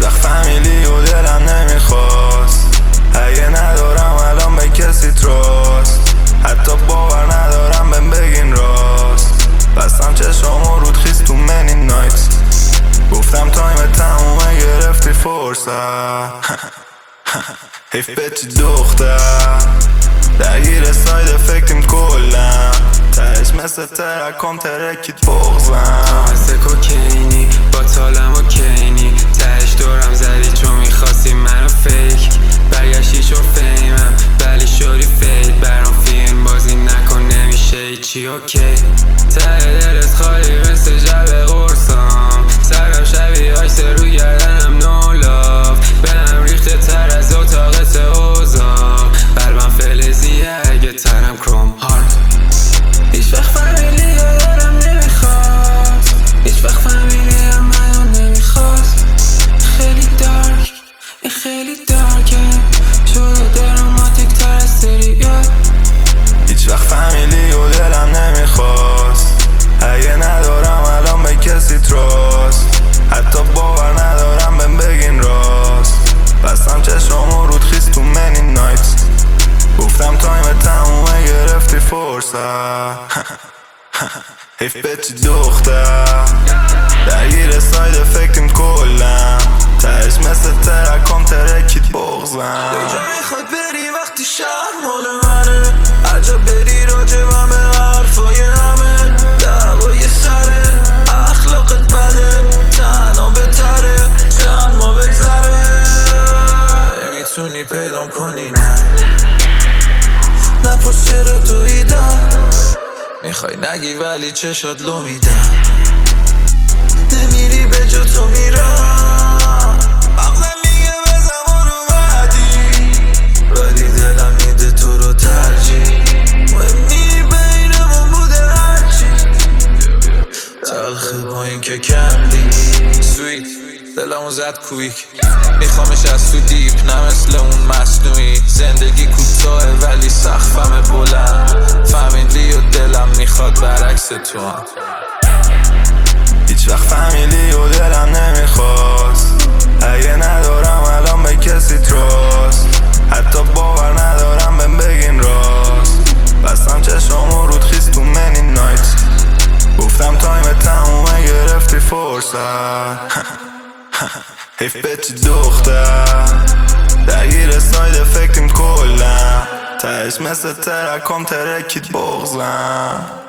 وقت فهمیدی و دلم نمیخواست. اگه ندارم الان به کسی تراست، حتی باور ندارم بهم بگین راست. بستم چشم و رود خیست تو منی نایت. گفتم تایم تمومه گرفتی فرصت. حیف به چی دختر درگیر ساید افکتیم کلم. تهش مثل ترکم ترکید بغزم. مثل کوکینی با تالم و کینی، تهش دورم زدی چون میخواستی منو فیک. برگشتی چون فیمم ولی شوری فید. برام فیلم بازی نکن نمیشه ایچی اوکی. ته دلت خالی مثل جب قرصام. سرم شبیه آیس رو گردنم نو لاف. بهم ریخته تر از اتاقت اوزا. قلبم فلزیه اگه ترم کروم هارد. هیچ وقت فهمیدی یادم نمیخواست. هیچ وقت فهمیدی منو نمیخواست. خیلی دارک، این خیلی دارکه. شده دراماتیک تر از سریال. هیچ وقت فهمیدی و دلم نمیخواست. اگه ندارم الان به کسی تراست، حتی باور ندارم بهم بگین راست. بستم چشم و رود خیست تو منی نایت. گفتم تایم تمومه گرفتی فرصت. حیف به چی دختر درگیر ساید افکتیم کلم. تهش مثل ترکم ترکید بغزم. کجا میخوای بری وقتی شهر مال منه؟ هرجا بری راجبم به حرفای همه. دعوای سره اخلاقت بده، تنها بهتره چند ما بگذره. نمیتونی پیدام کنی نه پس چرا دویدم. میخوای نگی ولی چشات لو میدم. نمیری به جا تو میرم. مغزم میگه به زمان اومدی، ولی دلم میده تو رو ترجیح. مهمی بینمون بوده هرچی. تلخه با این که کندی سویت دلمو زد کویک. میخوامش از تو دیپ نه مثل اون مصنوعی. زندگی کوتاهه ولی سقفم بلند. فهمیدی و دلم میخواد برعکس تو هم. هیچ وقت فهمیدی و دلم نمیخواست. اگه ندارم الان به کسی تراست، حتی باور ندارم بهم بگین راست. بستم چشم و رود خیست تو منی نایت. گفتم تایم تمومه گرفتی فرصت. حیف به چی دختر درگیر ساید افکتیم کلم. تهش مثل ترکم ترکید بغزم.